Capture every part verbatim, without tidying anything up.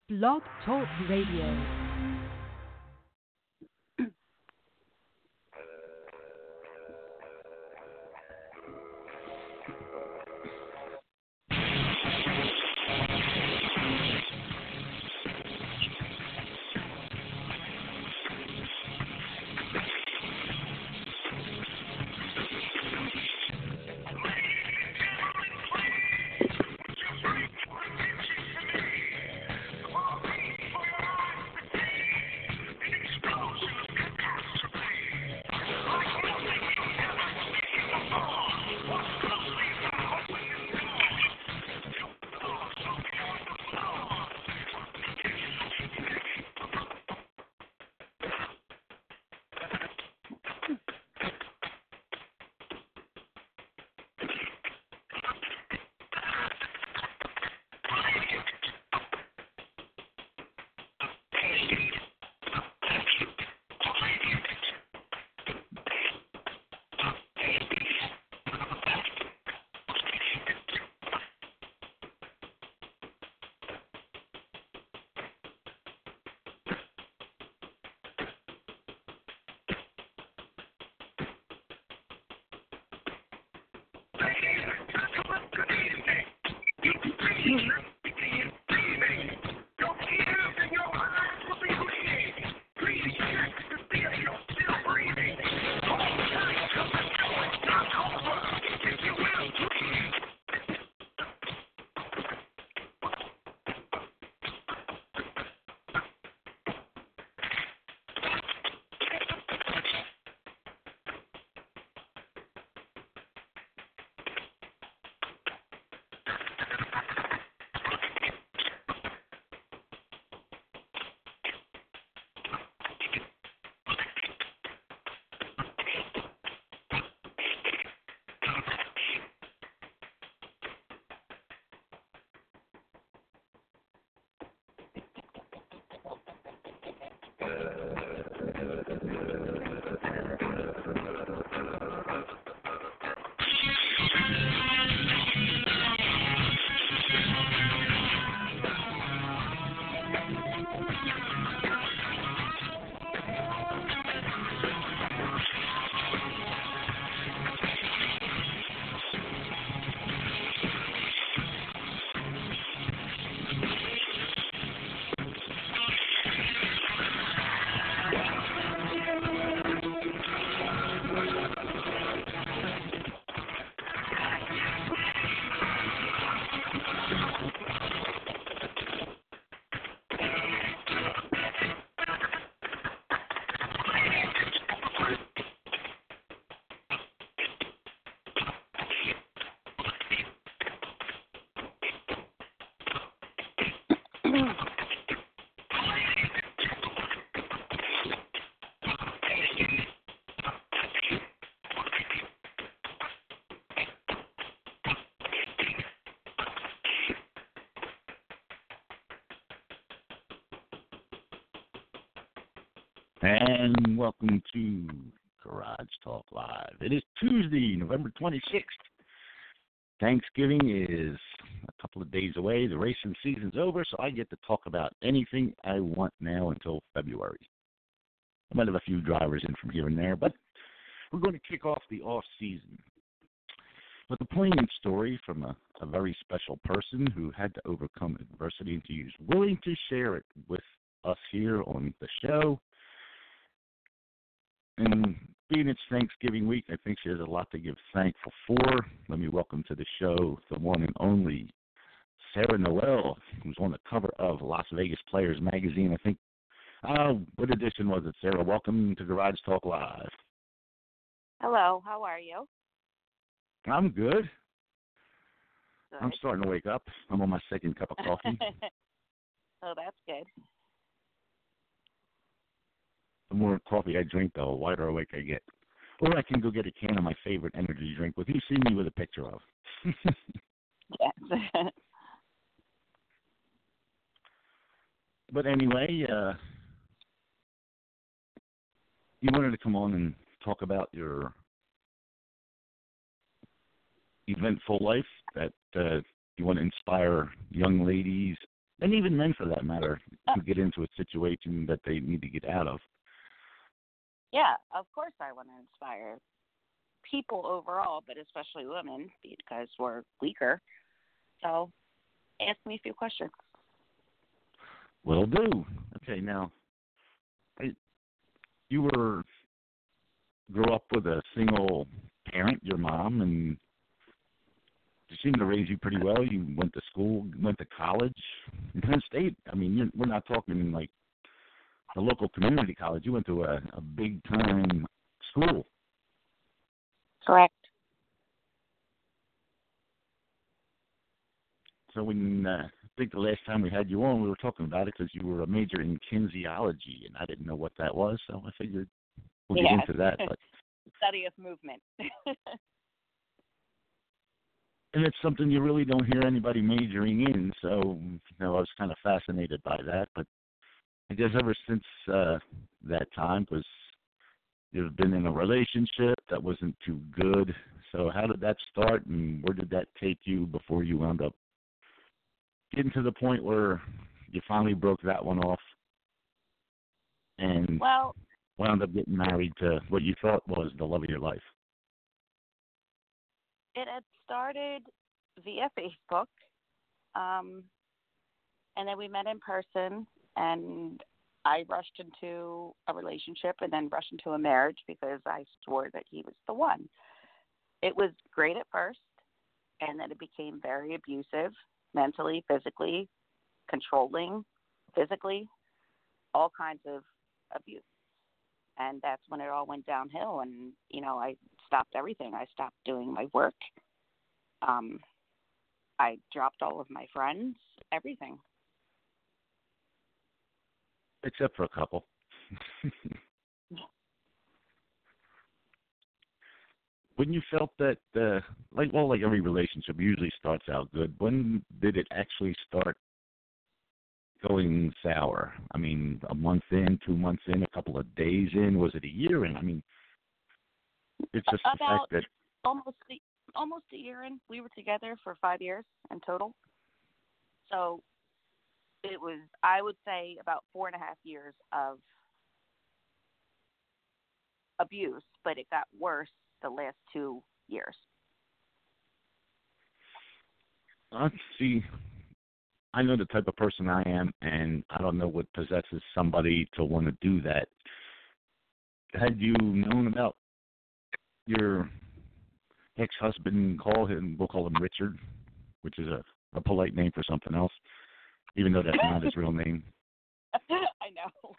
Blog Talk Radio. And welcome to Garage Talk Live. It is Tuesday, November twenty-sixth. Thanksgiving is a couple of days away. The racing season's over, so I get to talk about anything I want now until February. I might have a few drivers in from here and there, but we're going to kick off the off-season with a poignant story from a, a very special person who had to overcome adversity and who's willing to share it with us here on the show. And being it's Thanksgiving week, I think she has a lot to give thankful for. Let me welcome to the show the one and only Sarah Noel, who's on the cover of Las Vegas Players magazine. I think, uh, what edition was it, Sarah? Welcome to Garage Talk Live. Hello, how are you? I'm good. Good. I'm starting to wake up. I'm on my second cup of coffee. Oh, that's good. The more coffee I drink, the wider awake I get. Or I can go get a can of my favorite energy drink, with you see me with a picture of. Yes. But anyway, uh, you wanted to come on and talk about your eventful life that uh, you want to inspire young ladies And even men, for that matter, to get into a situation that they need to get out of. Yeah, of course I want to inspire people overall, but especially women because we're weaker. So ask me a few questions. Will do. Okay, now, I, you were grew up with a single parent, your mom, and she seemed to raise you pretty well. You went to school, went to college in Penn State. I mean, you're, we're not talking like a local community college. You went to a, a big-time school. Correct. So when uh, I think the last time we had you on, we were talking about it because you were a major in kinesiology, and I didn't know what that was, so I figured we'll get Yes. into that. But Study of movement. and it's something you really don't hear anybody majoring in, so you know, I was kind of fascinated by that. But I guess ever since uh, that time, because you've been in a relationship that wasn't too good. So how did that start, and where did that take you before you wound up getting to the point where you finally broke that one off and Well, wound up getting married to what you thought was the love of your life? it had started via Facebook, um, and then we met in person, and I rushed into a relationship and then rushed into a marriage because I swore that he was the one. It was great at first, and then it became very abusive, mentally, physically, controlling, physically, all kinds of abuse. And that's when it all went downhill, and, you know, I stopped everything. I stopped doing my work. Um, I dropped all of my friends, everything. Except for a couple. When you felt that, uh, like, well, like every relationship usually starts out good, when did it actually start going sour? I mean, a month in, two months in, a couple of days in, was it a year in? I mean, it's just the About fact that almost a, almost a year in. We were together for five years in total. So it was, I would say, about four and a half years of abuse, but it got worse the last two years. Uh, see, I know the type of person I am, and I don't know what possesses somebody to want to do that. Had you known about your ex-husband, call him, we'll call him Richard, which is a, a polite name for something else, even though that's not his real name. I know.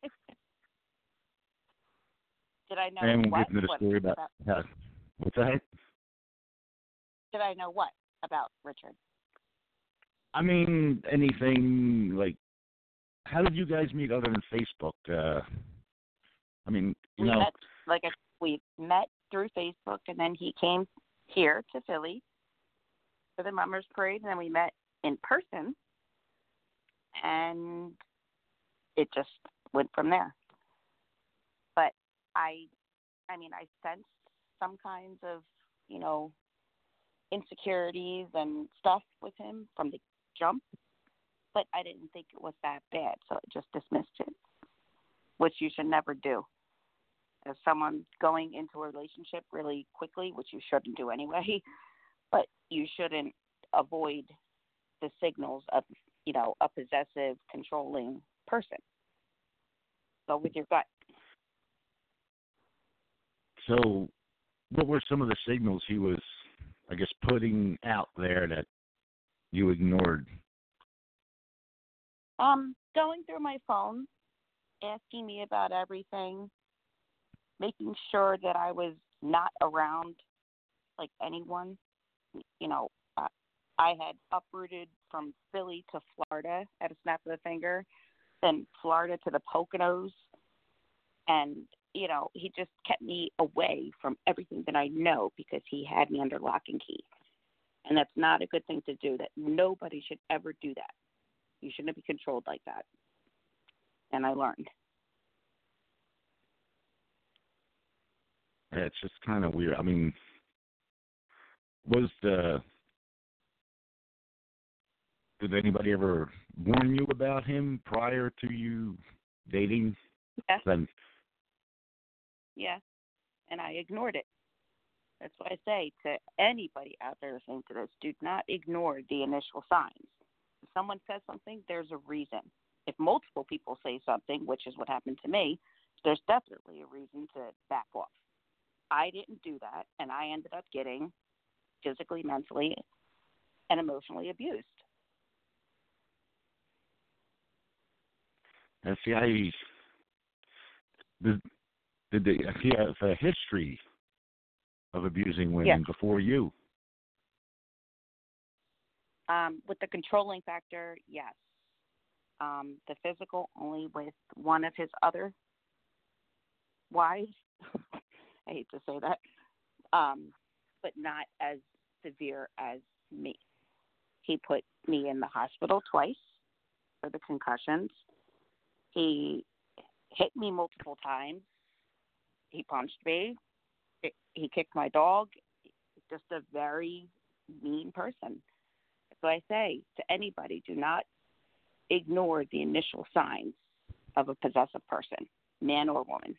Did I know And we'll what? get into the What story about, about uh, what's that? Did I know what about Richard? I mean, anything, like, how did you guys meet other than Facebook? Uh, I mean, you We know. met, like I, we met through Facebook, and then he came here to Philly for the Mummers Parade, and then we met in person, and it just went from there. But I, I mean, I sensed some kinds of, you know, insecurities and stuff with him from the jump, but I didn't think it was that bad, so I just dismissed it, which you should never do. As someone going into a relationship really quickly, which you shouldn't do anyway, but you shouldn't avoid the signals of, you know, a possessive, controlling person. Go with your gut. So what were some of the signals he was, I guess, putting out there that you ignored? Um, going through my phone, asking me about everything, making sure that I was not around, like, anyone. You know, uh, I had uprooted from Philly to Florida at a snap of the finger, then Florida to the Poconos, and, you know, he just kept me away from everything that I know because he had me under lock and key. And that's not a good thing to do. That nobody should ever do that. You shouldn't be controlled like that. And I learned. Yeah, it's just kind of weird. I mean, was the did anybody ever warn you about him prior to you dating? Yes. Then, Yeah. And I ignored it. That's what I say to anybody out there listening to this. Do not ignore the initial signs. If someone says something, there's a reason. If multiple people say something, which is what happened to me, there's definitely a reason to back off. I didn't do that, and I ended up getting physically, mentally, and emotionally abused. and see, I did, did they, he have a history of abusing women Yes. before you? Um, with the controlling factor, yes. Um, the physical, only with one of his other wives. I hate to say that. Um, but not as severe as me. He put me in the hospital twice for the concussions. He hit me multiple times. He punched me. He kicked my dog. Just a very mean person. So I say to anybody, do not ignore the initial signs of a possessive person, man or woman.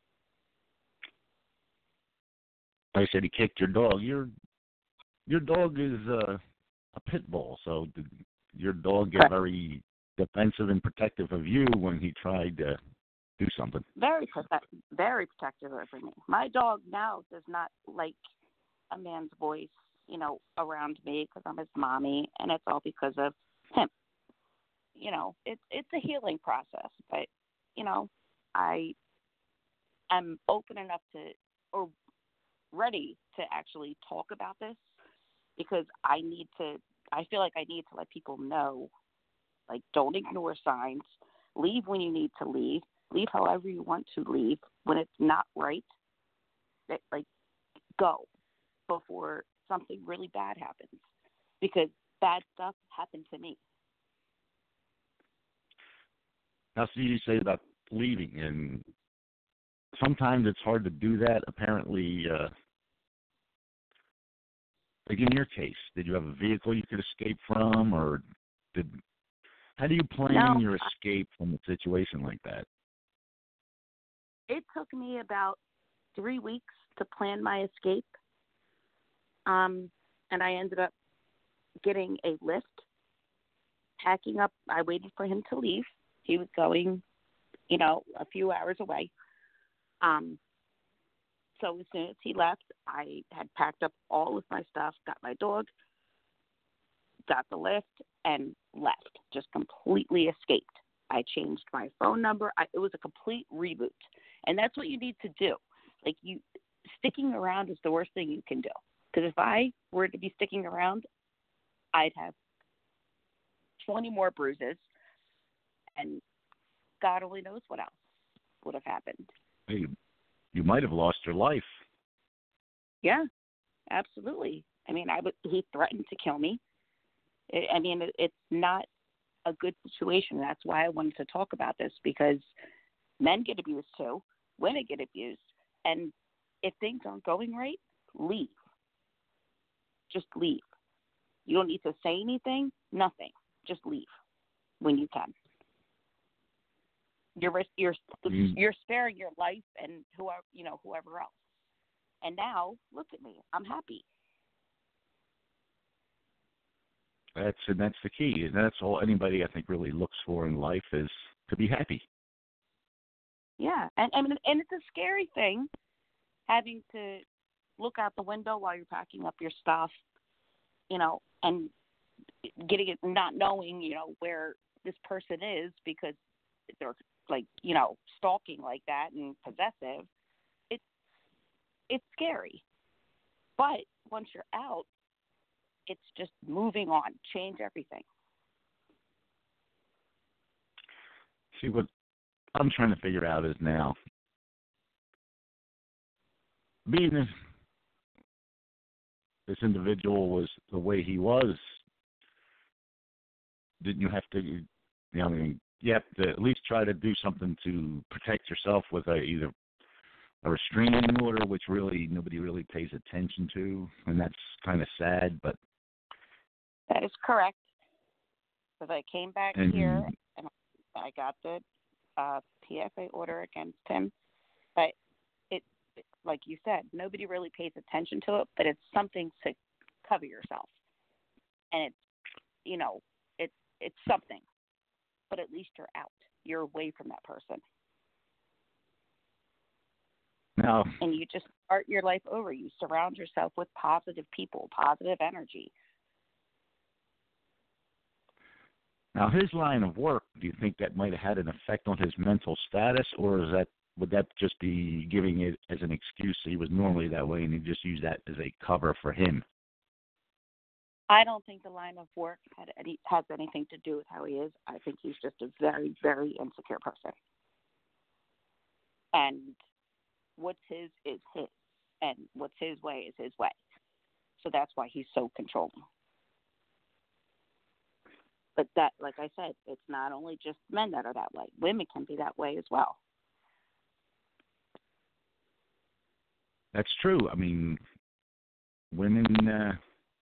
I said he kicked your dog. Your your dog is uh, a pit bull, so did your dog get Correct. very defensive and protective of you when he tried to do something? Very protect, very protective over me. My dog now does not like a man's voice, you know, around me because I'm his mommy, and it's all because of him. You know, it's it's a healing process, but you know, I am open enough to or ready to actually talk about this because I need to. I feel like I need to let people know, like, don't ignore signs. Leave when you need to leave. Leave however you want to leave. When it's not right, that, like, go before something really bad happens. Because bad stuff happened to me. Now, see, you say about leaving, and sometimes it's hard to do that. Apparently, uh, like in your case, did you have a vehicle you could escape from, or did? How do you plan No, your escape from a situation like that? It took me about three weeks to plan my escape, um, and I ended up getting a lift, packing up. I waited for him to leave. He was going, you know, a few hours away. Um, so as soon as he left, I had packed up all of my stuff, got my dog, got the lift, and left. Just completely escaped. I changed my phone number. I, it was a complete reboot. And that's what you need to do. Like, you, sticking around is the worst thing you can do. Because if I were to be sticking around, I'd have twenty more bruises, and God only knows what else would have happened. Hey, you might have lost your life. Yeah, absolutely. I mean, I would, he threatened to kill me. I I mean, it, it's not a good situation. That's why I wanted to talk about this, because men get abused too, women get abused, and if things aren't going right, leave. Just leave. You don't need to say anything, nothing. Just leave when you can. You're ris- you're Mm. you're sparing your life and whoever you know whoever else. And now look at me. I'm happy. That's and that's the key. And that's all anybody I think really looks for in life is to be happy. Yeah, and and and it's a scary thing having to look out the window while you're packing up your stuff, you know, and getting it, not knowing, you know, where this person is because they're like, you know, stalking like that and possessive. It's it's scary, but once you're out, it's just moving on, change everything. See, what I'm trying to figure out is now, being this, this individual was the way he was, didn't you have to, you know, I mean, you have to at least try to do something to protect yourself with a, either a restraining order, which really nobody really pays attention to, and that's kind of sad, but That is correct. Because I came back And here and I got the uh, P F A order against him. But it, it, like you said, nobody really pays attention to it, but it's something to cover yourself. And it's, you know, it's it's something. But at least you're out. You're away from that person. now, And you just start your life over. You surround yourself with positive people, positive energy. now, his line of work, do you think that might have had an effect on his mental status, or is that would that just be giving it as an excuse? He was normally that way, and he just used that as a cover for him. I don't think the line of work had any, has anything to do with how he is. I think he's just a very, very insecure person. And what's his is his, and what's his way is his way. So that's why he's so controlling. But that, like I said, it's not only just men that are that way. Women can be that way as well. That's true. I mean, women, uh,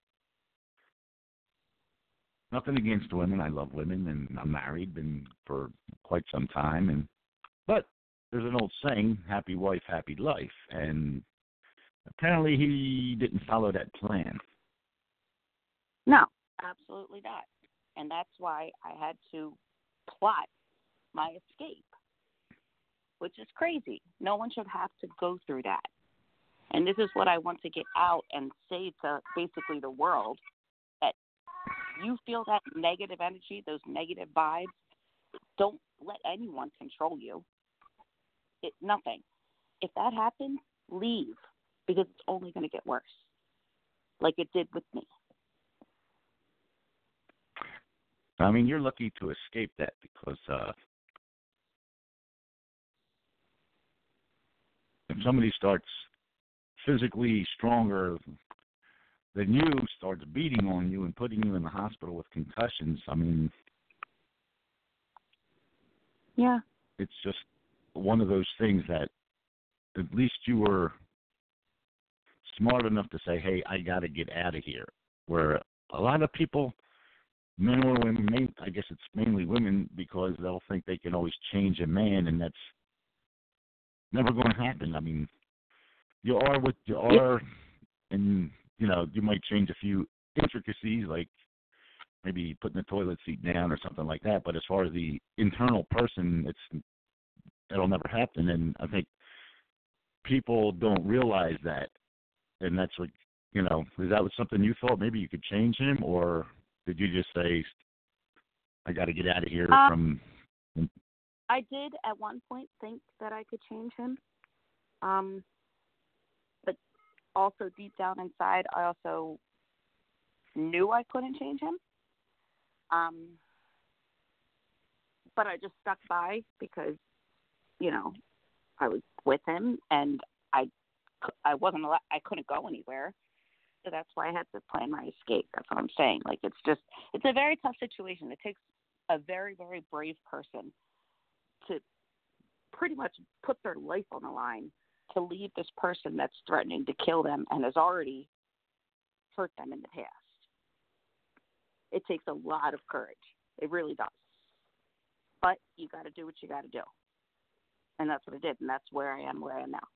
nothing against women. I love women, and I'm married, been for quite some time. And but there's an old saying, happy wife, happy life. And apparently he didn't follow that plan. No, absolutely not. And that's why I had to plot my escape, which is crazy. No one should have to go through that. And this is what I want to get out and say to basically the world, that you feel that negative energy, those negative vibes, don't let anyone control you. It, nothing. If that happens, leave, because it's only going to get worse, like it did with me. I mean, you're lucky to escape that, because uh, if somebody starts physically stronger than you, starts beating on you and putting you in the hospital with concussions, I mean, yeah, it's just one of those things that at least you were smart enough to say, hey, I got to get out of here. Where a lot of people, men or women, main, I guess it's mainly women, because they'll think they can always change a man, and that's never going to happen. I mean, you are what you are, and, you know, you might change a few intricacies, like maybe putting the toilet seat down or something like that, but as far as the internal person, it's it'll never happen. And I think people don't realize that, and that's what, you know, is that was something you thought maybe you could change him, or did you just say, I got to get out of here um, from... I did at one point think that I could change him, um, but also deep down inside, I also knew I couldn't change him. Um, but I just stuck by because, you know, I was with him, and I, I wasn't allowed, I couldn't go anywhere. So that's why I had to plan my escape. That's what I'm saying. Like, it's just, it's a very tough situation. It takes a very, very brave person to pretty much put their life on the line to leave this person that's threatening to kill them and has already hurt them in the past. It takes a lot of courage. It really does. But you got to do what you got to do. And that's what I did, and that's where I am, where I am now.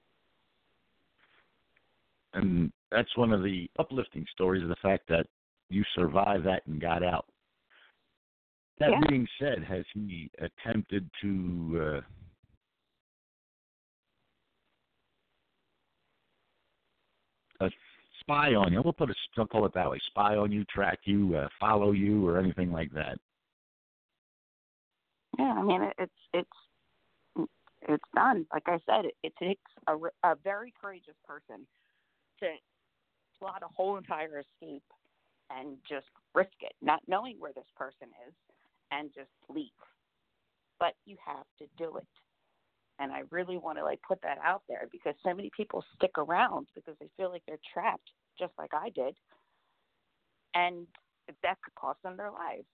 And that's one of the uplifting stories, of the fact that you survived that and got out. That yeah. being said, has he attempted to uh, uh, spy on you? We'll put a, I'll call it that way: spy on you, track you, uh, follow you, or anything like that. Yeah, I mean, it, it's it's it's done. Like I said, it, it takes a, a very courageous person to plot a whole entire escape and just risk it, not knowing where this person is, and just leave. But you have to do it. And I really want to, like, put that out there, because so many people stick around because they feel like they're trapped, just like I did. And that could cost them their lives.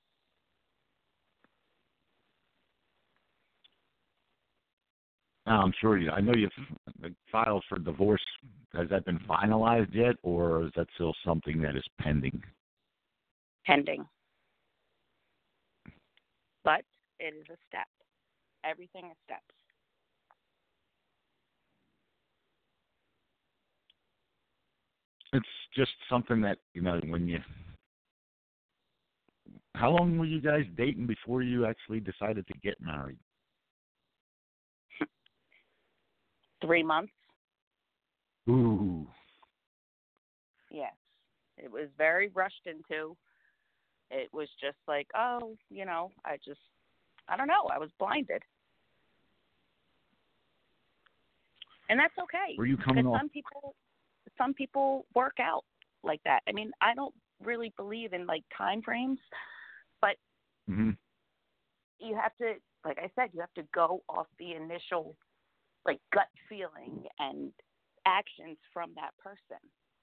Now, I'm sure you, I know you've filed for divorce. Has that been finalized yet, or is that still something that is pending? Pending. but it is a step. Everything is steps. It's just something that, you know, when you, how long were you guys dating before you actually decided to get married? Three months. Ooh. Yes. It was very rushed into. It was just like, oh, you know, I just, I don't know. I was blinded. And that's okay. Were you coming off? Some people, some people work out like that. I mean, I don't really believe in like time frames, but mm-hmm. you have to, like I said, you have to go off the initial, like gut feeling and actions from that person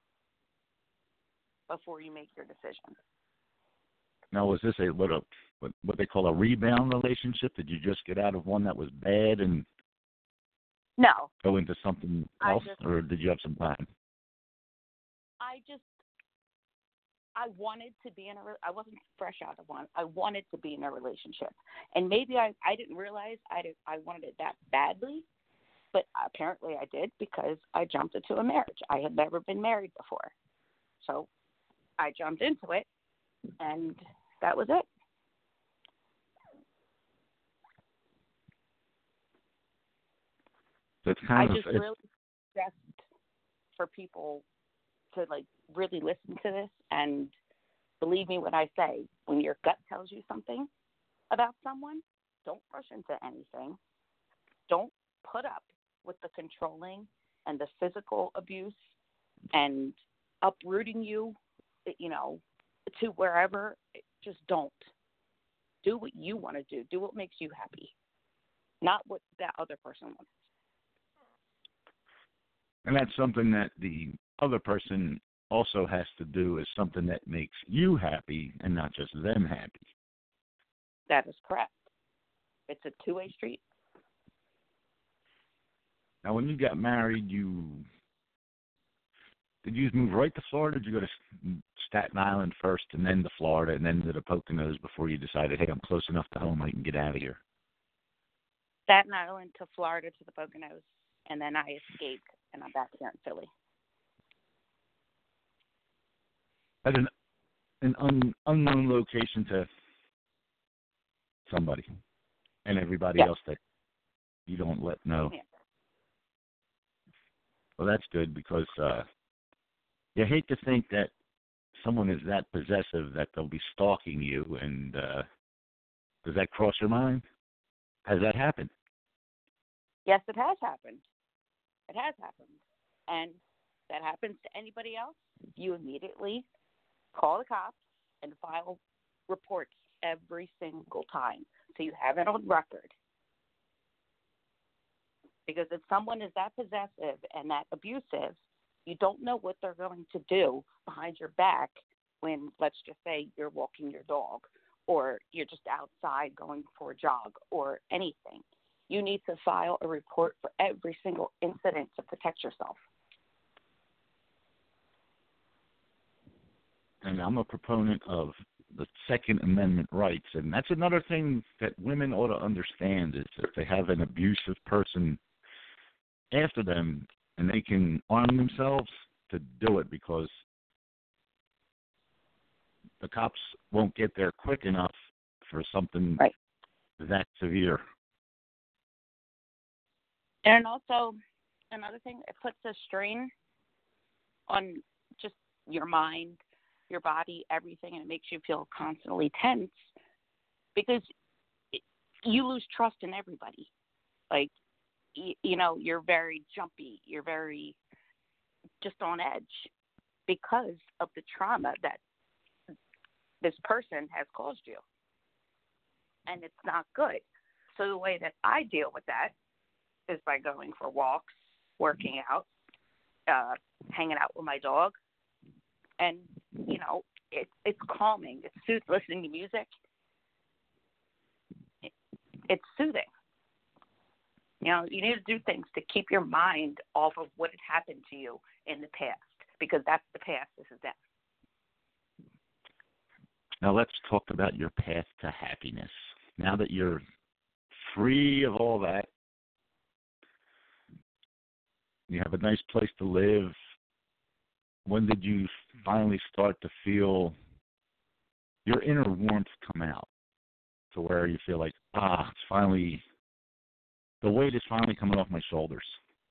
before you make your decision. Now, was this a what a what, what they call a rebound relationship? Did you just get out of one that was bad and no go into something else, just, or did you have some time? I just I wanted to be in a. I wasn't fresh out of one. I wanted to be in a relationship, and maybe I I didn't realize I did I wanted it that badly, but apparently I did because I jumped into a marriage. I had never been married before, so I jumped into it, and that was it. So it's kind I of, just it's, really suggest for people to like really listen to this and believe me when I say, when your gut tells you something about someone, don't rush into anything. Don't put up with the controlling and the physical abuse and uprooting you, you know, to wherever. Just don't. Do what you want to do. Do what makes you happy, not what that other person wants. And that's something that the other person also has to do, is something that makes you happy and not just them happy. That is correct. It's a two-way street. Now, when you got married, you did you move right to Florida? Did you go to Staten Island first and then to Florida and then to the Poconos before you decided, hey, I'm close enough to home, I can get out of here? Staten Island to Florida to the Poconos, and then I escaped, and I'm back here in Philly. At an, an un, unknown location to somebody and everybody yeah. else that you don't let know. Yeah. Well, that's good because uh, you hate to think that someone is that possessive that they'll be stalking you. And uh, does that cross your mind? Has that happened? Yes, it has happened. It has happened. And that happens to anybody else, you immediately call the cops and file reports every single time so you have it on record. Because if someone is that possessive and that abusive, you don't know what they're going to do behind your back when, let's just say, you're walking your dog or you're just outside going for a jog or anything. You need to file a report for every single incident to protect yourself. And I'm a proponent of the Second Amendment rights, and that's another thing that women ought to understand, is if they have an abusive person after them, and they can arm themselves to do it, because the cops won't get there quick enough for something right. that severe. And also, another thing, it puts a strain on just your mind, your body, everything, and it makes you feel constantly tense because it, you lose trust in everybody. Like, you, you know, you're very jumpy. You're very just on edge because of the trauma that this person has caused you. And it's not good. So the way that I deal with that is by going for walks, working out, uh, hanging out with my dog. And, you know, it, it's calming. It's soothing. Listening to music, it, it's soothing. You know, you need to do things to keep your mind off of what had happened to you in the past, because that's the past. This is that. Now let's talk about your path to happiness. now that you're free of all that, you have a nice place to live, when did you finally start to feel your inner warmth come out to where you feel like, ah, it's finally, the weight is finally coming off my shoulders?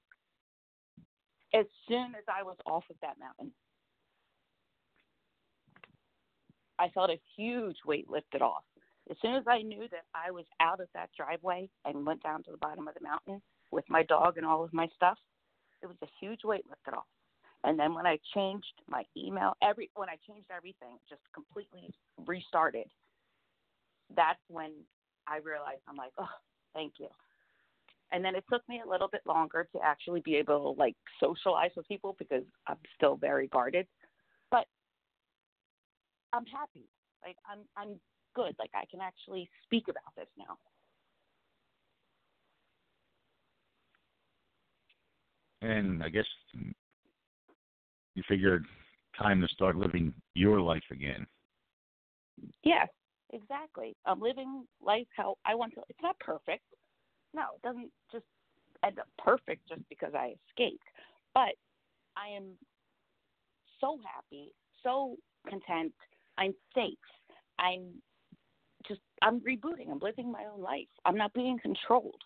As soon as I was off of that mountain, I felt a huge weight lifted off. As soon as I knew that I was out of that driveway and went down to the bottom of the mountain with my dog and all of my stuff, it was a huge weight lifted off. And then when I changed my email, every when I changed everything, just completely restarted, that's when I realized, I'm like, oh, thank you. And then it took me a little bit longer to actually be able to, like, socialize with people because I'm still very guarded. But I'm happy. Like, I'm I'm good. Like, I can actually speak about this now. And I guess you figured time to start living your life again. Yes, exactly. I'm living life how I want to. It's not perfect. No, it doesn't just end up perfect just because I escaped. But I am so happy, so content. I'm safe. I'm just, I'm rebooting. I'm living my own life. I'm not being controlled.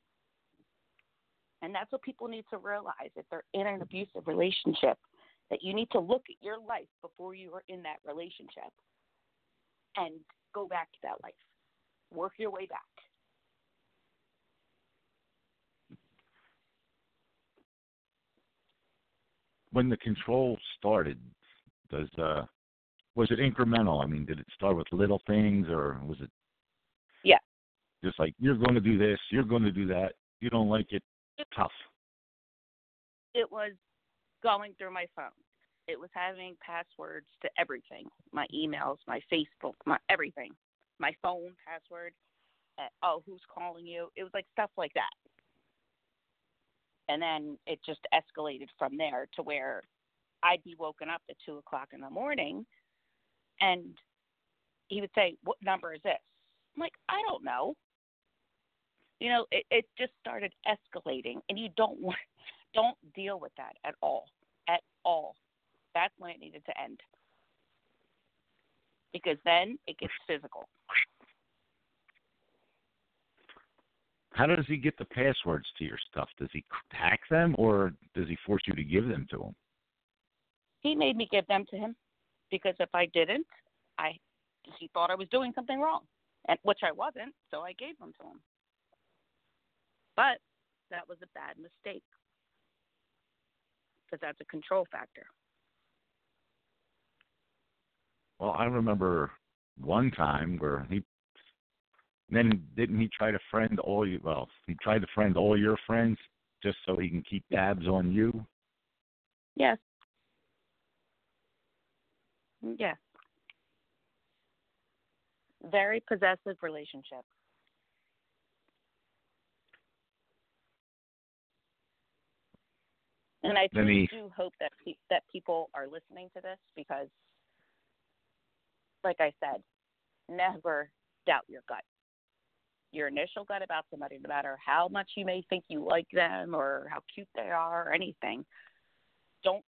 And that's what people need to realize if they're in an abusive relationship, that you need to look at your life before you are in that relationship and go back to that life. Work your way back. When the control started, does uh, was it incremental? I mean, did it start with little things, or was it Yeah. just like, you're going to do this, you're going to do that, you don't like it, tough? It was going through my phone. It was having passwords to everything, my emails, my Facebook, my everything, my phone password. Uh, oh, who's calling you? It was like stuff like that. And then it just escalated from there to where I'd be woken up at two o'clock in the morning, and he would say, "What number is this?" I'm like, "I don't know." You know, it, it just started escalating, and you don't want, don't deal with that at all, at all. That's when it needed to end, because then it gets physical. How does he get the passwords to your stuff? Does he hack them, or does he force you to give them to him? He made me give them to him, because if I didn't, I he thought I was doing something wrong, and which I wasn't, so I gave them to him. But that was a bad mistake, because that's a control factor. Well, I remember one time where he, then didn't he try to friend all you, well, he tried to friend all your friends just so he can keep tabs on you? Yes. Yes. Very possessive relationship. And I truly he, do hope that pe- that people are listening to this, because, like I said, never doubt your gut. Your initial gut about somebody, no matter how much you may think you like them or how cute they are or anything, don't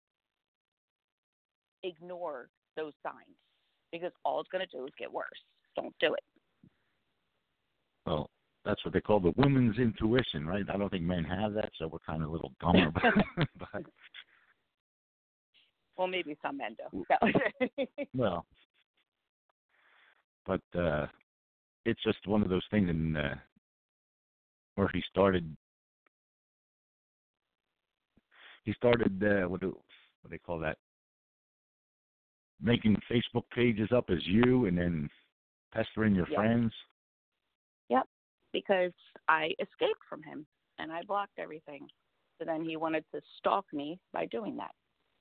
ignore those signs, because all it's going to do is get worse. Don't do it. Well, that's what they call the women's intuition, right? I don't think men have that, so we're kind of a little dumber. but, Well, maybe some men do. well, but uh, it's just one of those things in, uh, where he started, he started, uh, what, do, what do they call that? Making Facebook pages up as you and then pestering your Yep. friends. Yep, because I escaped from him and I blocked everything. So then he wanted to stalk me by doing that.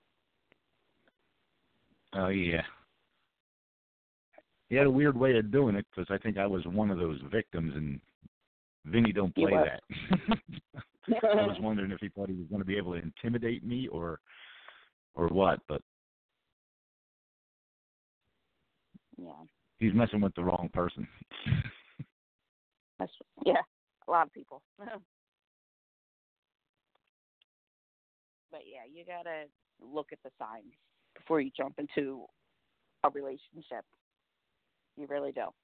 Oh, yeah. He had a weird way of doing it, because I think I was one of those victims, and Vinny don't You play were. that. I was wondering if he thought he was going to be able to intimidate me or or what, but Yeah. he's messing with the wrong person. That's, yeah, a lot of people. But yeah, you gotta look at the signs before you jump into a relationship. You really do.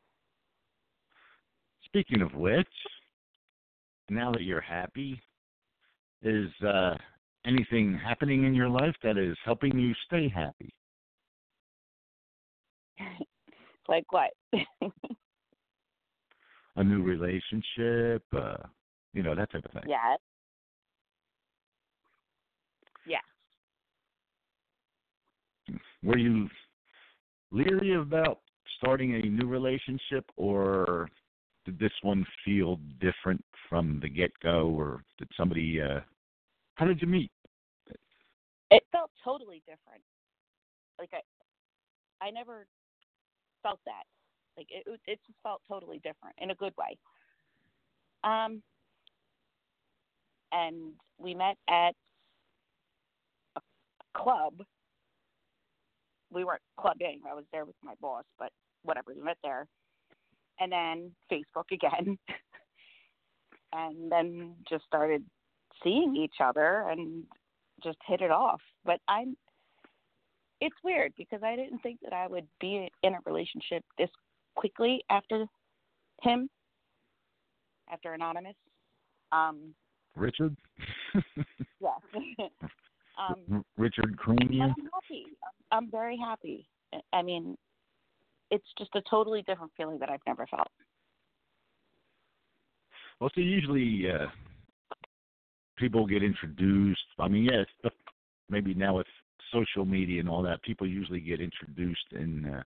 Speaking of which, now that you're happy, is uh, anything happening in your life that is helping you stay happy? Like what? A new relationship, uh, you know, that type of thing. Yeah. Yeah. Were you leery about starting a new relationship, or did this one feel different from the get-go, or did somebody, uh, how did you meet? It felt totally different. Like, I, I never felt that. Like, it, it just felt totally different in a good way. Um, and we met at a club. We weren't clubbing. I was there with my boss, but whatever. We met there. And then Facebook again. And then just started seeing each other and just hit it off. But I'm, it's weird because I didn't think that I would be in a relationship this quickly after him, after Anonymous. Um, Richard? yes. um, Richard Cream you? I'm happy. I'm very happy. I mean, it's just a totally different feeling that I've never felt. Well, see, usually uh, people get introduced. I mean, yes, yeah, maybe now with social media and all that, people usually get introduced and uh,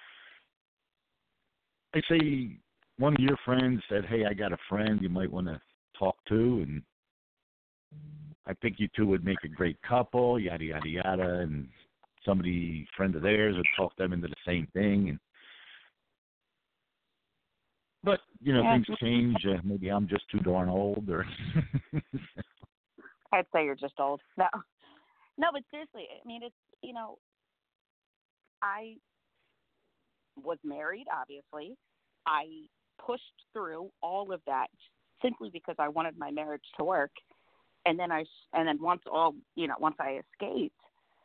they say one of your friends said, hey, I got a friend you might want to talk to, and I think you two would make a great couple, yada, yada, yada, and somebody, friend of theirs, would talk them into the same thing. And But, you know, yeah. things change. Uh, maybe I'm just too darn old. or. I'd say you're just old. No. No, but seriously, I mean, it's, you know, I was married, obviously. I pushed through all of that simply because I wanted my marriage to work. And then I, and then once all, you know, once I escaped,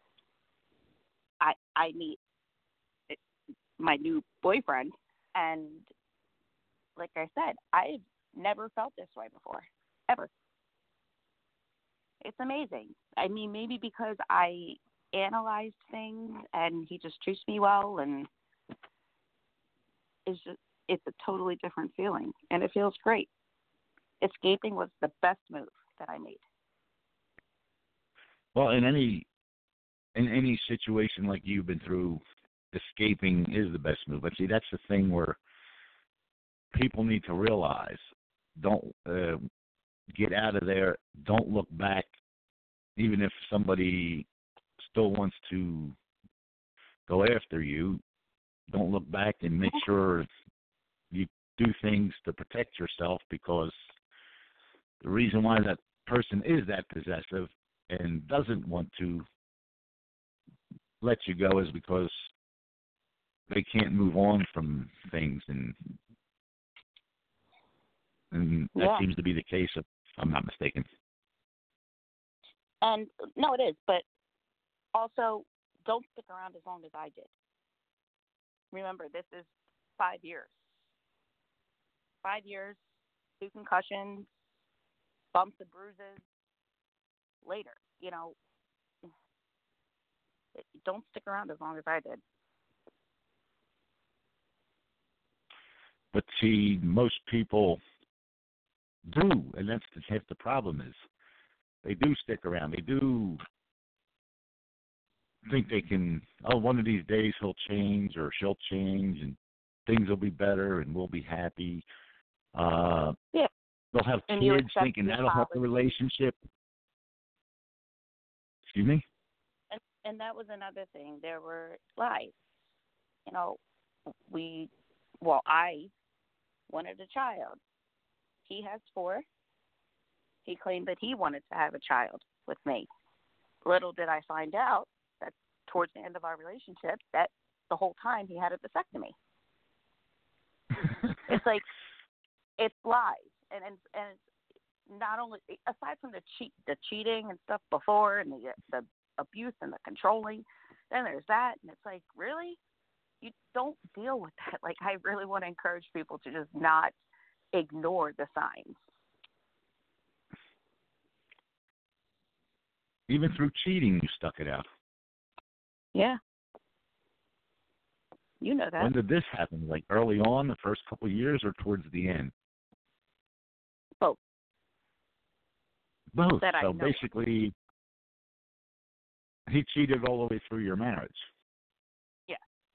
I, I meet my new boyfriend. And like I said, I've never felt this way before, ever. It's amazing. I mean, maybe because I analyzed things and he just treats me well, and it's just, it's a totally different feeling, and it feels great. Escaping was the best move that I made. Well, in any in any situation like you've been through, escaping is the best move. But see, that's the thing where people need to realize: don't uh, get out of there. Don't look back, even if somebody still wants to go after you. Don't look back, and make sure you do things to protect yourself, because the reason why that person is that possessive and doesn't want to let you go is because they can't move on from things, and and that Yeah. seems to be the case, if I'm not mistaken. And no, it is, but also don't stick around as long as I did. Remember, this is five years. Five years, two concussions, bumps and bruises. Later, you know, don't stick around as long as I did. But see, most people do, and that's the, half the problem is they do stick around. They do think they can, oh, one of these days he'll change or she'll change and things will be better and we'll be happy. Uh, yeah. They'll have And you kids accept thinking the that'll help the relationship. Excuse me? And, and that was another thing. There were lies. You know, we, well, I wanted a child. He has four. He claimed that he wanted to have a child with me. Little did I find out that towards the end of our relationship that the whole time he had a vasectomy. It's like, it's lies, and and and it's not only aside from the cheat, the cheating and stuff before, and the the abuse and the controlling, then there's that, and it's like, really, you don't deal with that. Like, I really want to encourage people to just not ignore the signs. Even through cheating, you stuck it out. Yeah. You know that. When did this happen? Like early on, the first couple of years, or towards the end? Both. Both. That I so know. basically, he cheated all the way through your marriage. Yeah.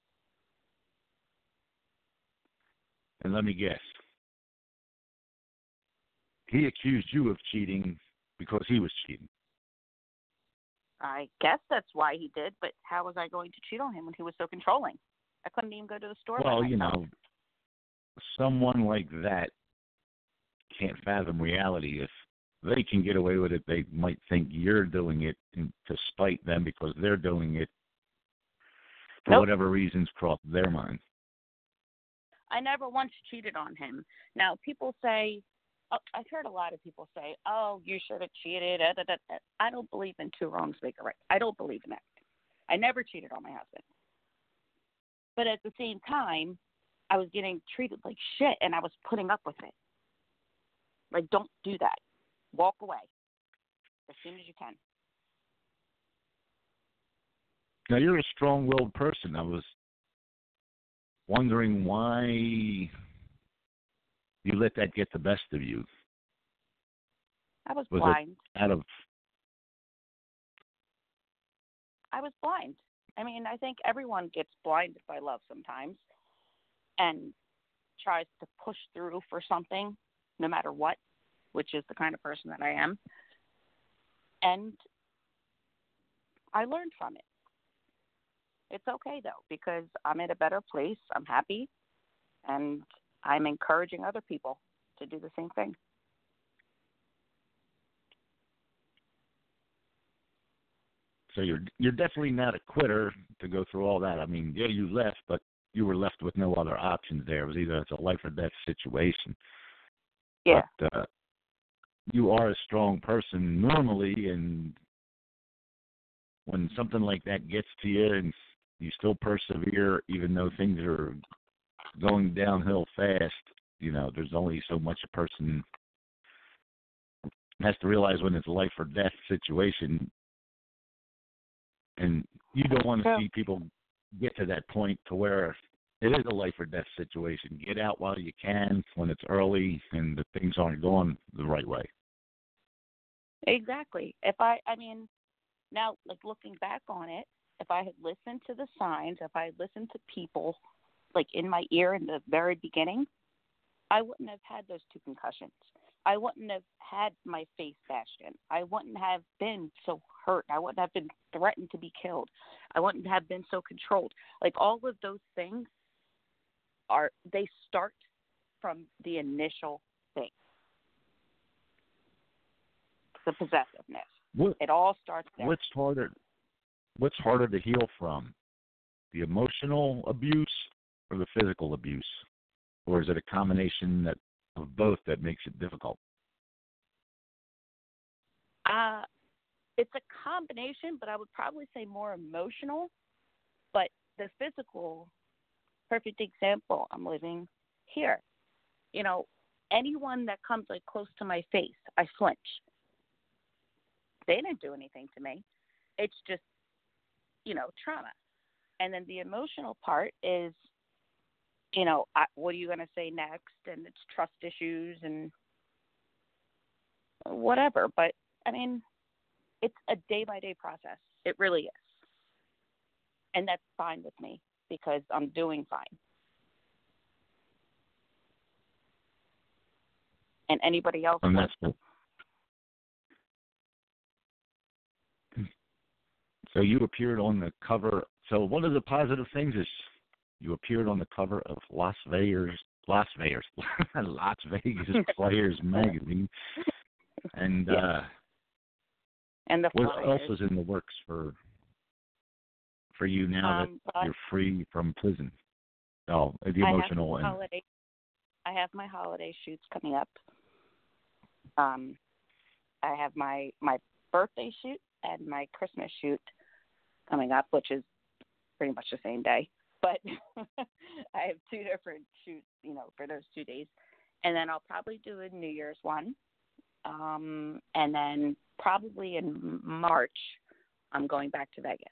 And let me guess. He accused you of cheating because he was cheating. I guess that's why he did, but how was I going to cheat on him when he was so controlling? I couldn't even go to the store. Well, you know, someone like that can't fathom reality. If they can get away with it, they might think you're doing it to spite them because they're doing it for nope. whatever reasons cross their mind. I never once cheated on him. Now, people say, oh, I've heard a lot of people say, oh, you should have cheated. I don't believe in two wrongs make a right. I don't believe in that. I never cheated on my husband. But at the same time, I was getting treated like shit, and I was putting up with it. Like, don't do that. Walk away as soon as you can. Now, you're a strong-willed person. I was wondering why you let that get the best of you. I was, was blind. Out of... I was blind. I mean, I think everyone gets blinded by love sometimes and tries to push through for something, no matter what, which is the kind of person that I am. And I learned from it. It's okay, though, because I'm in a better place. I'm happy, and I'm encouraging other people to do the same thing. So you're you're definitely not a quitter to go through all that. I mean, yeah, you left, but you were left with no other options there. It was either it's a life or death situation. Yeah. But uh, you are a strong person normally, and when something like that gets to you and you still persevere, even though things are going downhill fast, you know, there's only so much a person has to realize when it's a life or death situation. And you don't want to yeah. see people get to that point to where it is a life or death situation. Get out while you can when it's early and the things aren't going the right way. Exactly. If I, I mean, now, like looking back on it, if I had listened to the signs, if I had listened to people, like in my ear in the very beginning, I wouldn't have had those two concussions. I wouldn't have had my face bashed in. I wouldn't have been so hurt. I wouldn't have been threatened to be killed. I wouldn't have been so controlled. Like, all of those things are, they start from the initial thing. The possessiveness. What, it all starts there. What's harder, what's harder to heal from? The emotional abuse or the physical abuse? Or is it a combination that of both that makes it difficult? Uh, it's a combination, but I would probably say more emotional. But the physical, perfect example, I'm living here. You know, anyone that comes like close to my face, I flinch. They didn't do anything to me. It's just, you know, trauma. And then the emotional part is, you know, I, what are you going to say next? And it's trust issues and whatever. But, I mean, it's a day-by-day process. It really is. And that's fine with me because I'm doing fine. And anybody else? And that's the, so you appeared on the cover. So one of the positive things is you appeared on the cover of Las Vegas, Las Vegas, Las Vegas Players magazine, and yes. uh, and the what Flyers. else is in the works for for you now um, that you're free from prison? Oh, the I emotional have and holiday. I have my holiday shoots coming up. Um, I have my my birthday shoot and my Christmas shoot coming up, which is pretty much the same day. But I have two different shoots, you know, for those two days. And then I'll probably do a New Year's one. Um, and then probably in March, I'm going back to Vegas.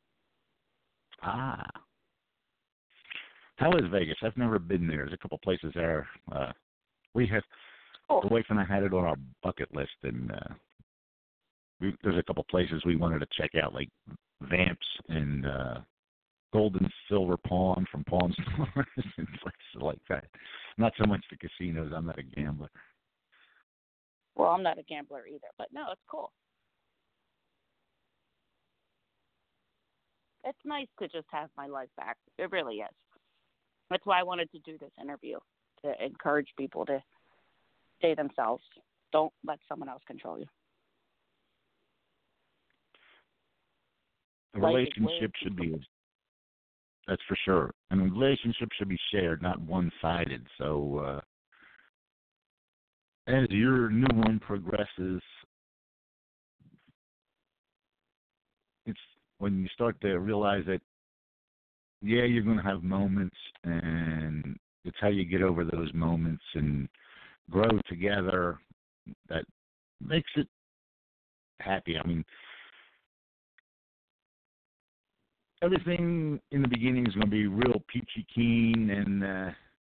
Ah. How is Vegas? I've never been there. There's a couple places there. Uh, we have, Cool. the wife and I had it on our bucket list, and uh, we, there's a couple places we wanted to check out, like Vamps and uh, Golden Silver Pawn from Pawn Stores and places like that. Not so much the casinos. I'm not a gambler. Well, I'm not a gambler either, but no, it's cool. It's nice to just have my life back. It really is. That's why I wanted to do this interview, to encourage people to stay themselves. Don't let someone else control you. A Life is relationship way- should be, that's for sure. And a relationship should be shared, not one-sided. So uh, as your new one progresses, it's when you start to realize that, yeah, you're going to have moments, and it's how you get over those moments and grow together that makes it happy. I mean, everything in the beginning is going to be real peachy keen, and uh,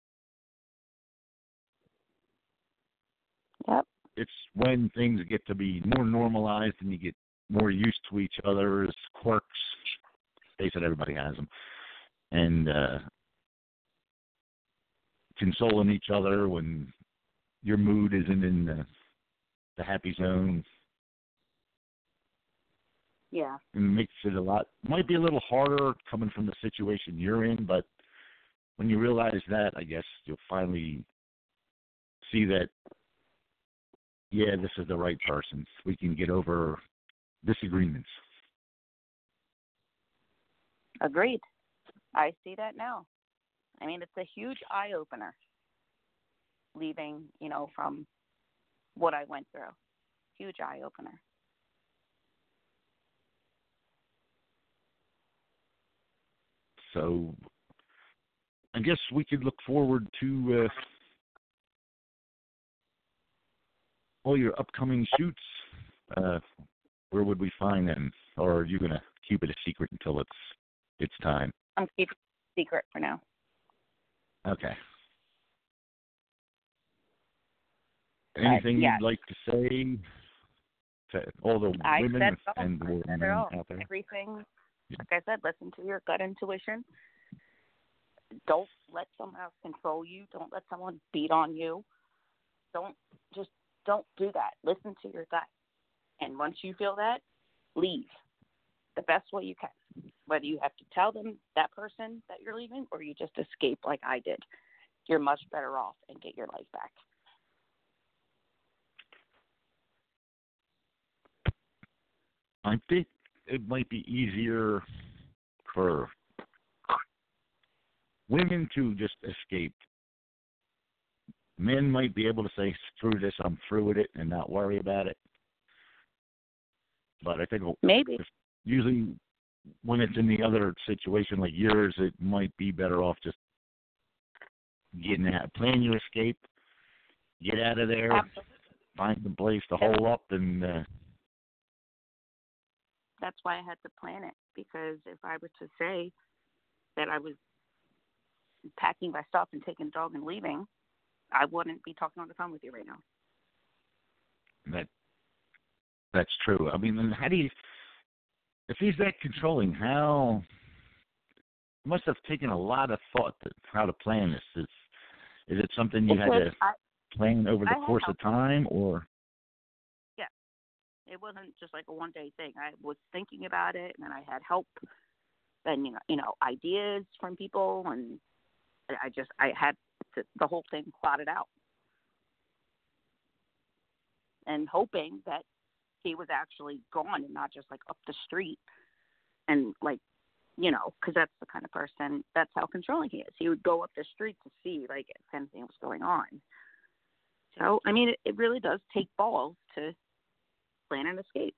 Yep. it's when things get to be more normalized and you get more used to each other's quirks. Face it, everybody has them. And uh, consoling each other when your mood isn't in the, the happy zone. Yeah. And it makes it a lot, might be a little harder coming from the situation you're in, but when you realize that, I guess you'll finally see that, yeah, this is the right person. We can get over disagreements. Agreed. I see that now. I mean, it's a huge eye-opener leaving, you know, from what I went through. Huge eye-opener. So I guess we could look forward to uh, all your upcoming shoots. Uh, where would we find them? Or are you going to keep it a secret until it's it's time? I'm keeping it secret for now. Okay. Anything Uh, yes. you'd like to say to all the I women said it all. and the I said it men all. out there? Everything, like I said, listen to your gut intuition. Don't let someone else control you. Don't let someone beat on you. Don't just don't do that. Listen to your gut. And once you feel that, leave the best way you can. Whether you have to tell them, that person, that you're leaving, or you just escape like I did, you're much better off and get your life back. I think it might be easier for women to just escape. Men might be able to say, screw this, I'm through with it, and not worry about it. But I think Maybe. usually when it's in the other situation like yours, it might be better off just getting out. Plan your escape, get out of there, Absolutely. find a place to hole up, and uh, that's why I had to plan it, because if I were to say that I was packing my stuff and taking the dog and leaving, I wouldn't be talking on the phone with you right now. that that's true. I mean, then how do you, if he's that controlling, how, it must have taken a lot of thought to how to plan this. Is, is it something you It had was, to I, plan over the I had course help. of time, or? Yeah. It wasn't just like a one-day thing. I was thinking about it, and then I had help and, you know, you know ideas from people, and I just, I had to, the whole thing plotted out. And hoping that he was actually gone and not just, like, up the street and, like, you know, because that's the kind of person, that's how controlling he is. He would go up the street to see, like, if anything was going on. So, I mean, it, it really does take balls to plan an escape.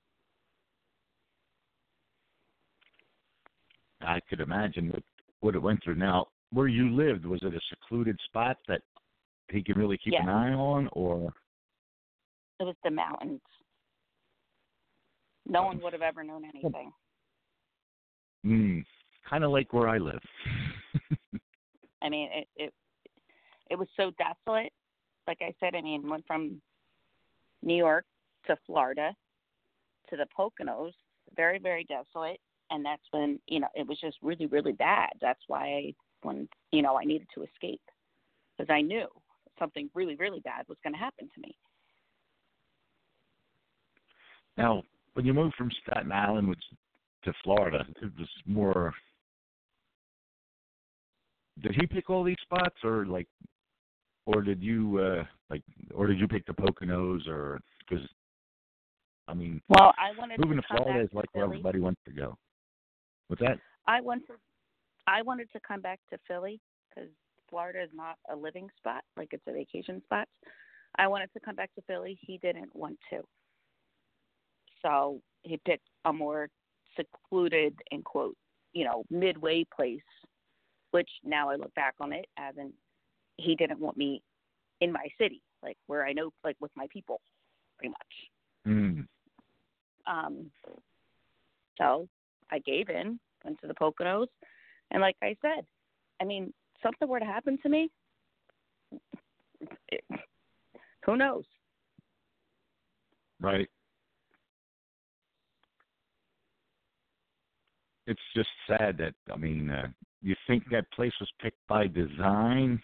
I could imagine what, what it went through. Now, where you lived, was it a secluded spot that he could really keep Yeah. an eye on, or? It was the mountains. No one would have ever known anything. Mm, kind of like where I live. I mean, it, it it was so desolate. Like I said, I mean, went from New York to Florida to the Poconos, very, very desolate. And that's when, you know, it was just really, really bad. That's why I, when, you know, I needed to escape, because I knew something really, really bad was going to happen to me. Now, when you moved from Staten Island which, to Florida, it was more. Did he pick all these spots, or like, or did you uh, like, or did you pick the Poconos, or because, I mean, well, I wanted moving to, to come Florida back is like to where Philly. everybody wants to go. What's that? I wanted, I wanted to come back to Philly because Florida is not a living spot, like it's a vacation spot. I wanted to come back to Philly. He didn't want to. So he picked a more secluded, in quote, you know, midway place, which now I look back on it as in he didn't want me in my city, like where I know, like with my people, pretty much. Mm. Um, so I gave in, went to the Poconos, and like I said, I mean, something were to happen to me, it, who knows? Right. It's just sad that, I mean, uh, you think that place was picked by design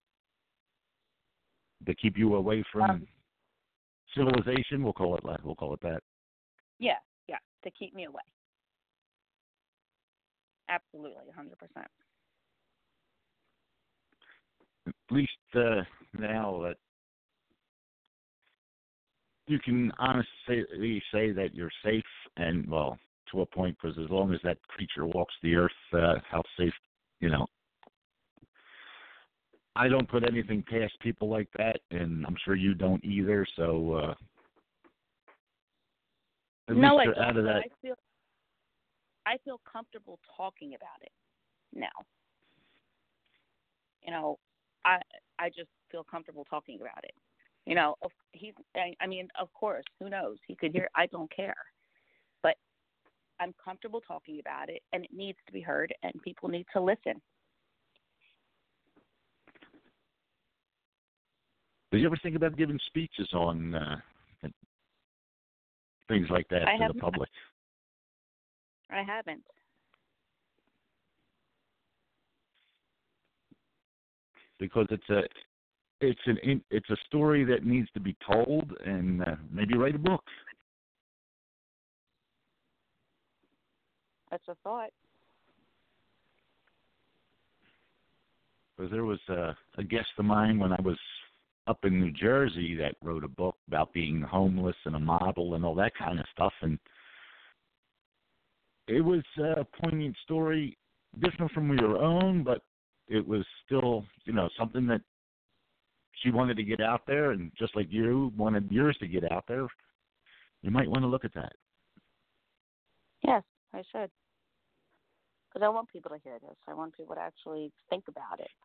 to keep you away from Um, civilization? We'll call it that. We'll call it that. Yeah, yeah, to keep me away. Absolutely, one hundred percent. At least uh, now that you can honestly say that you're safe, and, well, to a point, because as long as that creature walks the earth, uh, how safe, you know. I don't put anything past people like that, and I'm sure you don't either, so uh, at No, least I you're don't. out of but that. I feel I feel comfortable talking about it now. You know, I I just feel comfortable talking about it. You know, of- he's. I, I mean, of course, who knows? He could hear. I don't care, but I'm comfortable talking about it, and it needs to be heard, and people need to listen. Did you ever think about giving speeches on uh, things like that I to have the not. public? I haven't. Because it's a it's an in- it's a story that needs to be told, and uh, maybe write a book. That's a thought. Because there was a, a guest of mine when I was up in New Jersey that wrote a book about being homeless and a model and all that kind of stuff, and it was a poignant story, different from your own, but it was still, you know, something that she wanted to get out there, and just like you wanted yours to get out there, you might want to look at that. Yes, I should. Because I want people to hear this. I want people to actually think about it.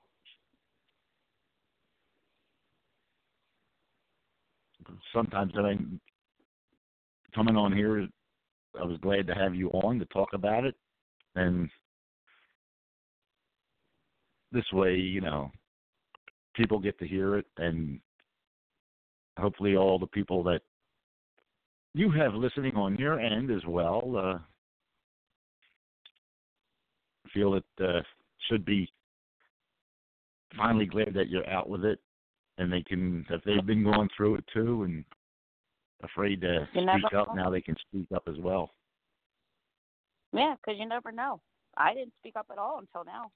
Sometimes I mean, coming on here, I was glad to have you on to talk about it, and this way, you know, people get to hear it, and hopefully all the people that you have listening on your end as well uh, feel it uh, should be finally glad that you're out with it, and they can, if they've been going through it too and afraid to You never speak up, know. now they can speak up as well. Yeah, because you never know. I didn't speak up at all until now.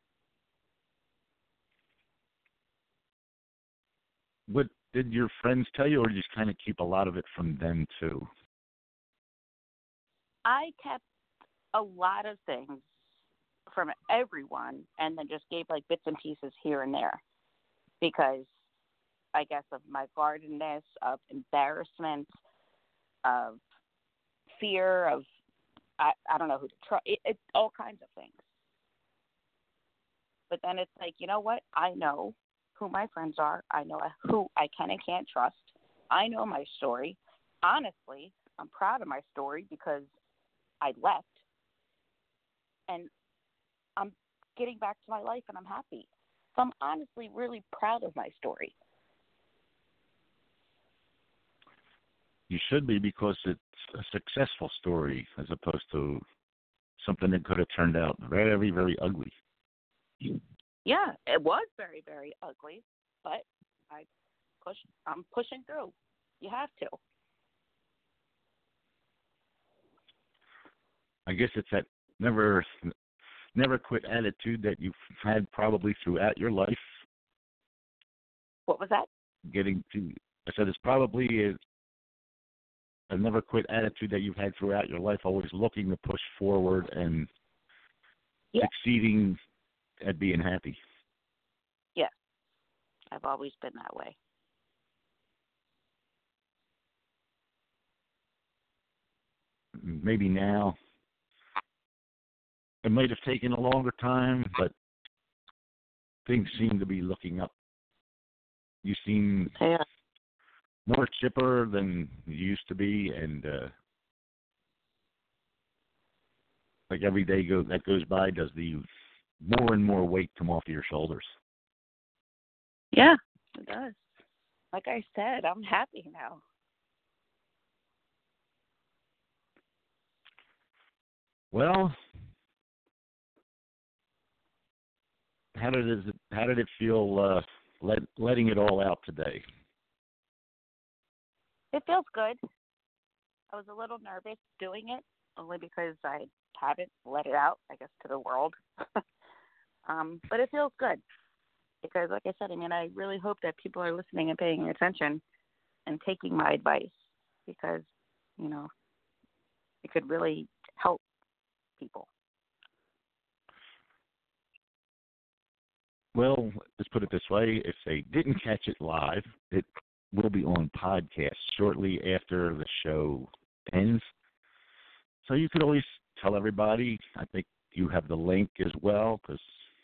What did your friends tell you, or did you just kind of keep a lot of it from them too? I kept a lot of things from everyone, and then just gave like bits and pieces here and there because I guess of my guardedness, of embarrassment, of fear, of I, I don't know who to trust. It, it's all kinds of things. But then it's like, you know what? I know who my friends are. I know who I can and can't trust. I know my story. Honestly, I'm proud of my story because I left. And I'm getting back to my life and I'm happy. So I'm honestly really proud of my story. You should be, because it's a successful story as opposed to something that could have turned out very, very ugly. Yeah, it was very, very ugly, but I push. I'm pushing through. You have to. I guess it's that never, never quit attitude that you've had probably throughout your life. What was that? Getting to, I said it's probably a, a never quit attitude that you've had throughout your life, always looking to push forward and yeah. succeeding at being happy. Yeah, I've always been that way. Maybe now it might have taken a longer time, but things seem to be looking up. You seem yeah. more chipper than you used to be, and uh, like every day go, that goes by, does the more and more weight come off of your shoulders. Yeah, it does. Like I said, I'm happy now. Well, how did it how did it feel uh, let, letting it all out today? It feels good. I was a little nervous doing it, only because I haven't let it out, I guess, to the world. um, but it feels good because, like I said, I mean, I really hope that people are listening and paying attention and taking my advice because, you know, it could really help people. Well, let's put it this way. If they didn't catch it live, it will be on podcast shortly after the show ends. So you could always tell everybody. I think you have the link as well, cause,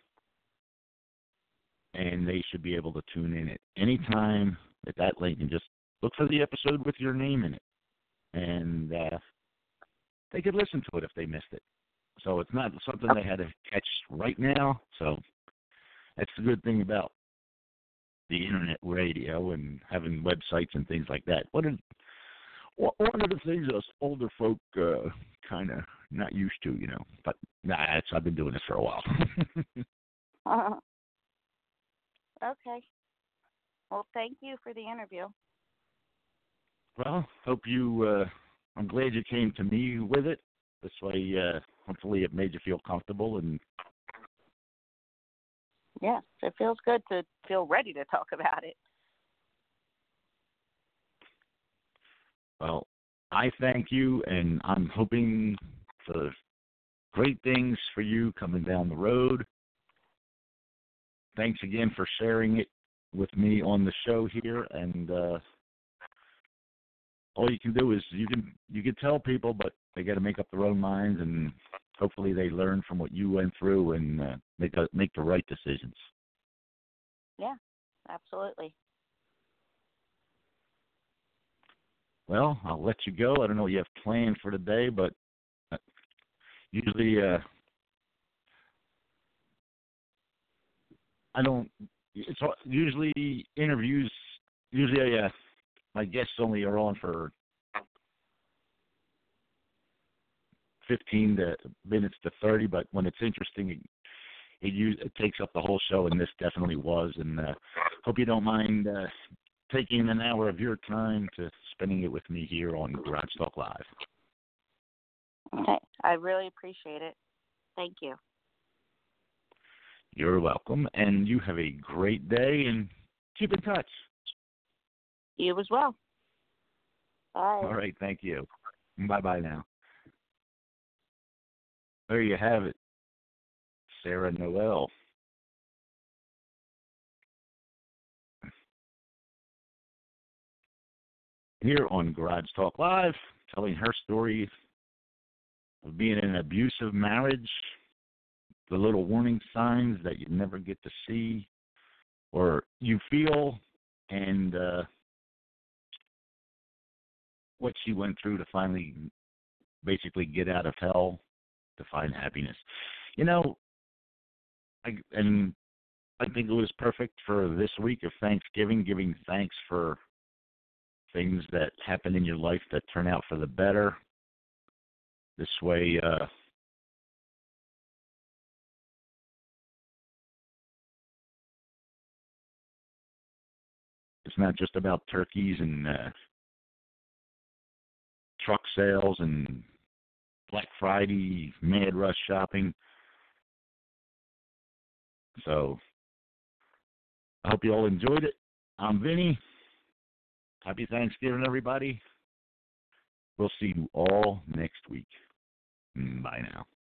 and they should be able to tune in at any time at that link and just look for the episode with your name in it. And uh, they could listen to it if they missed it. So it's not something they had to catch right now. So that's the good thing about the internet radio and having websites and things like that. What is, one of the things us older folk uh, kind of not used to, you know. But nah, it's, I've been doing this for a while. uh-huh. Okay. Well, thank you for the interview. Well, hope you, uh, I'm glad you came to me with it. This way, uh, hopefully it made you feel comfortable. And yeah, it feels good to feel ready to talk about it. Well, I thank you, and I'm hoping for great things for you coming down the road. Thanks again for sharing it with me on the show here, and uh, all you can do is you can you can tell people, but they got to make up their own minds, and hopefully they learn from what you went through and uh, make a, make the right decisions. Yeah, absolutely. Well, I'll let you go. I don't know what you have planned for today, but usually uh, I don't. It's usually interviews. Usually, uh, my guests only are on for fifteen to minutes to thirty. But when it's interesting, it, it, use, it takes up the whole show, and this definitely was. And uh, hope you don't mind uh, taking an hour of your time to spending it with me here on Garage Talk Live. Okay, I really appreciate it. Thank you. You're welcome, and you have a great day, and keep in touch. You as well. Bye. All right, thank you. Bye-bye now. there you have it, Sarah Noel. Here on Garage Talk Live, telling her story of being in an abusive marriage, the little warning signs that you never get to see or you feel, and uh, what she went through to finally basically get out of hell to find happiness. You know, I, and I think it was perfect for this week of Thanksgiving, giving thanks for things that happen in your life that turn out for the better. This way, uh, it's not just about turkeys and uh, truck sales and Black Friday mad rush shopping. So I hope you all enjoyed it. I'm Vinny. Happy Thanksgiving, everybody. We'll see you all next week. Bye now.